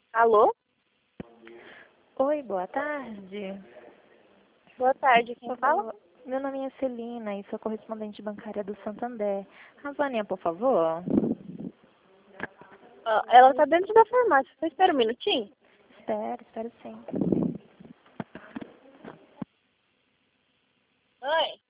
Alô? Oi, boa tarde. Boa tarde, quem Por fala? favor, meu nome é Celina e sou correspondente bancária do Santander. A Vânia, por favor. Ela tá dentro da farmácia. Você espera um minutinho? Espero sim. Oi.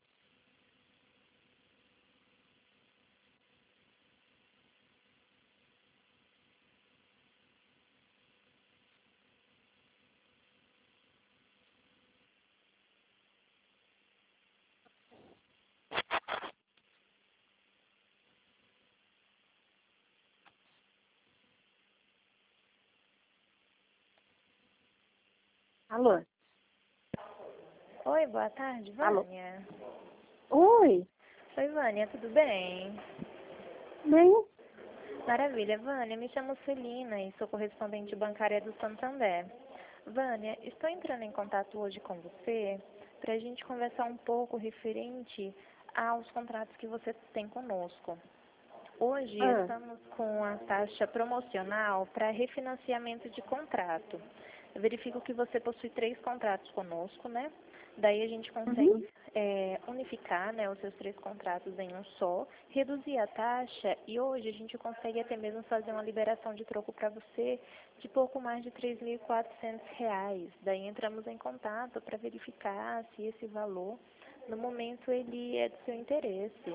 Alô? Oi, boa tarde, Alô? Vânia. Oi. Oi, Vânia, tudo bem? Bem? Maravilha, Vânia, me chamo Celina e sou correspondente bancária do Santander. Vânia, estou entrando em contato hoje com você para a gente conversar um pouco referente aos contratos que você tem conosco. Hoje Ah, estamos com a taxa promocional para refinanciamento de contrato. Eu verifico que você possui 3 contratos conosco, né? Daí a gente uhum. consegue unificar, né, os seus 3 contratos em um só, reduzir a taxa e hoje a gente consegue até mesmo fazer uma liberação de troco para você de pouco mais de R$ 3.400. Daí entramos em contato para verificar se esse valor, no momento, ele é do seu interesse.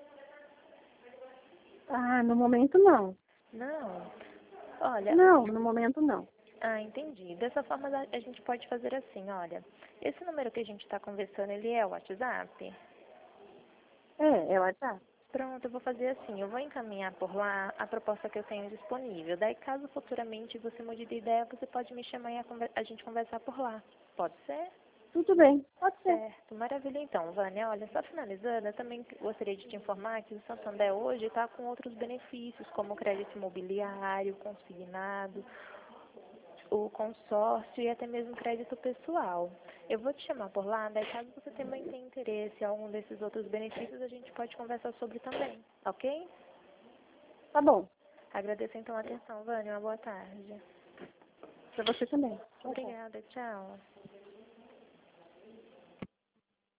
Ah, no momento não. Não. Olha, Não, no momento não. entendi. Dessa forma a gente pode fazer assim, olha. Esse número que a gente está conversando, ele é o WhatsApp? É WhatsApp. Pronto, eu vou fazer assim, eu vou encaminhar por lá a proposta que eu tenho disponível. Daí, caso futuramente você mude de ideia, você pode me chamar e a gente conversar por lá. Pode ser? Tudo bem, pode ser. Certo, maravilha então, Vânia. Olha, só finalizando, eu também gostaria de te informar que o Santander hoje está com outros benefícios, como crédito imobiliário, consignado, o consórcio e até mesmo crédito pessoal. Eu vou te chamar por lá, daí caso você também tenha interesse em algum desses outros benefícios, a gente pode conversar sobre também, ok? Tá bom. Agradeço então a atenção, Vânia. Uma boa tarde. Pra você também. Tchau, tchau. Obrigada, tchau.